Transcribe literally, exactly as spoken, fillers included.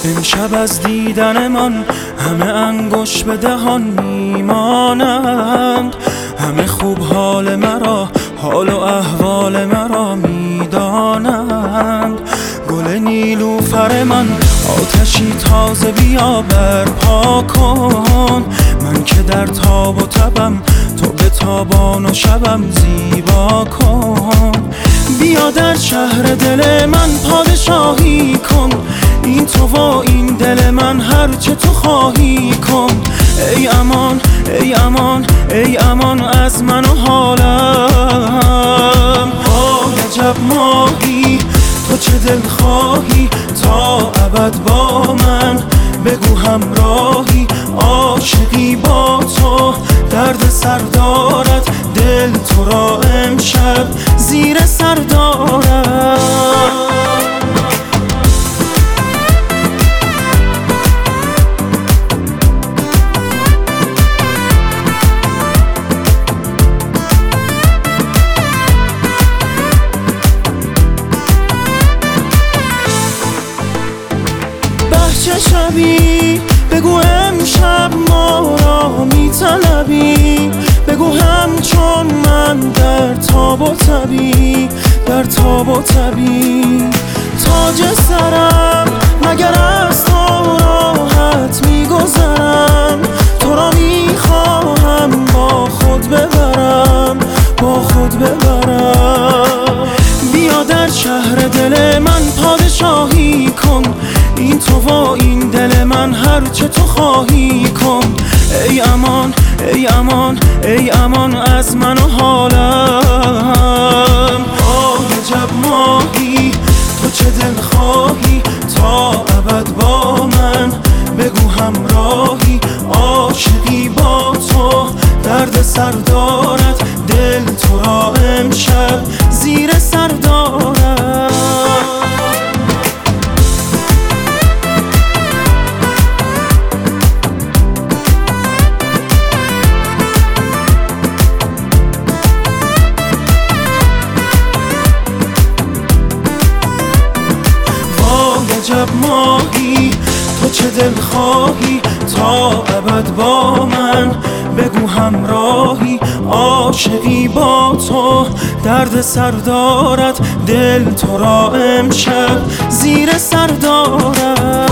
امشب از دیدن من همه انگشت به دهان میمانند، همه خوب حال مرا، حال و احوال مرا میدانند. گل نیلوفر من آتشی تازه بیا برپا کن، من که در تاب و تبم تو به تابان و شبم زیبا کن. بیا در شهر دل من پادشاهی کن، این تو و این دل من هرچه تو خواهی کن. ای امان ای امان ای امان از من و حالم. آه عجب ماهی تو چه دل خواهی تا ابد با من، بگو همراهی عاشقی با تو، درد سر دارد دل تو را امشب زیر سر دارد. چه شبی بگو امشب ما را میطلبی، بگو همچون من در تاب و تبی، در تاب و تبی. تاج سرم مگر از تو راحت میگذرم، تو را میخواهم با خود ببرم، با خود ببرم. بیا در شهر دل من پادشاهی کن، این تو و این دل من هرچه تو خواهی کن. ای امان ای امان ای امان از من و حالم. آه عجب ماهی تو چه دل خواهی تا ابد با من، بگو همراهی عاشقی با تو، درد سر دارد دل تو را امشب زیر سر دارد. عجب ماهی تو چه دل خواهی تا ابد با من، بگو همراهی عاشقی با تو، درد سر دارد دل تو را امشب زیر سر دارد.